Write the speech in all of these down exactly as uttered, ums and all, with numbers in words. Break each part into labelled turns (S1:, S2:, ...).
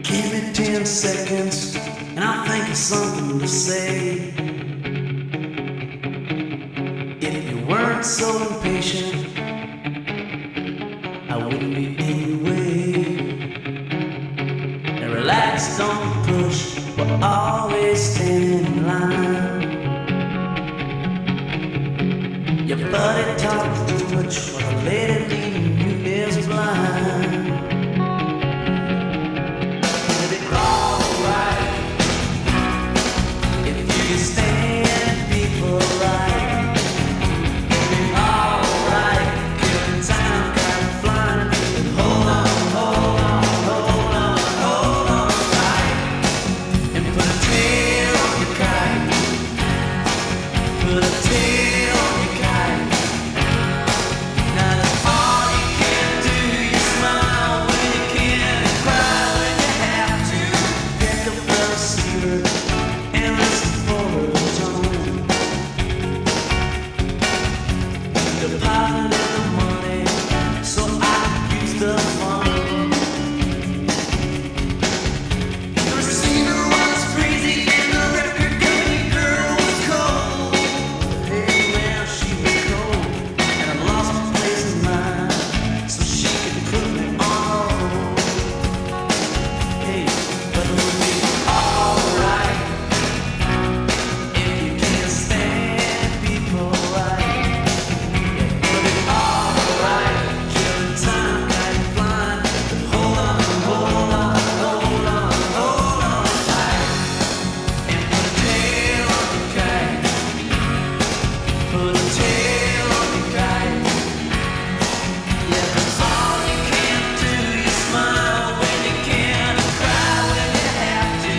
S1: Give me ten seconds and I'll think of something to say. If you weren't so impatient, I wouldn't be in your way. And relax, don't push, we're always standing in line. Your buddy talks too much while the lady leading you is blind. It'll be alright if you can stand people right. It'll be alright, good time got flying. Hold on, hold on, hold on, hold on tight. And put a tail on your kite. Put a tail on your kite. Now that's all you can do. You smile when you can and cry when you have to. Pick up the receiver and listen for a tone. Depositing the money so I can use the phone. The receiver was crazy and the record company girl was cold. Hey man, she was cold and I lost my place in mind so she could put me on hold. Hey, but it'll be alright if you can't stand people right. It'll be alright, killing time like flying. Hold on, hold on, hold on, hold on tight. And put a tail on your kite. Put a tail on your kite. Yeah, that's all you can do. You smile when you can and cry when you have to.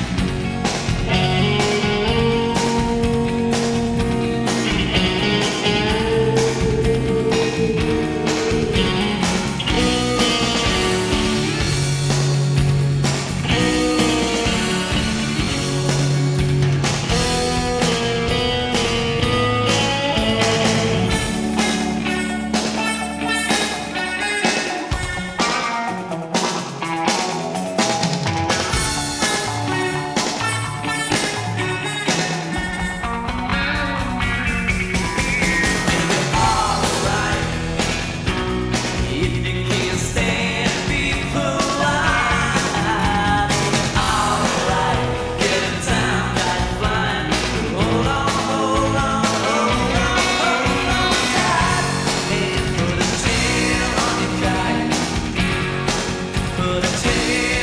S1: Alright, if you can't stand people right. Alright, getting time like flying. Hold on, hold on, hold on, hold on tight. And put a tail on your kite. Put a tail